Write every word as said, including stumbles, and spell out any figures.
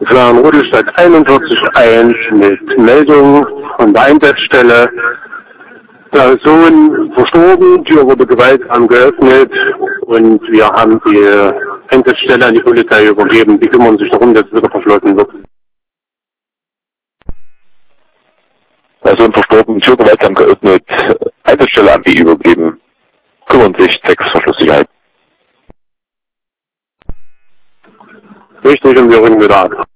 Plan Rudolstadt einundvierzig eins mit Meldung von der Einsatzstelle. Person verstorben, Tür wurde gewaltsam geöffnet und wir haben die Einsatzstelle an die Polizei übergeben. Die kümmern sich darum, dass es wieder verschlossen wird. Person verstorben, Tür gewaltsam geöffnet, Einsatzstelle an die übergeben, kümmern sich zwecks Verschlusssicherheit. Richtig, und wir rücken wieder ab.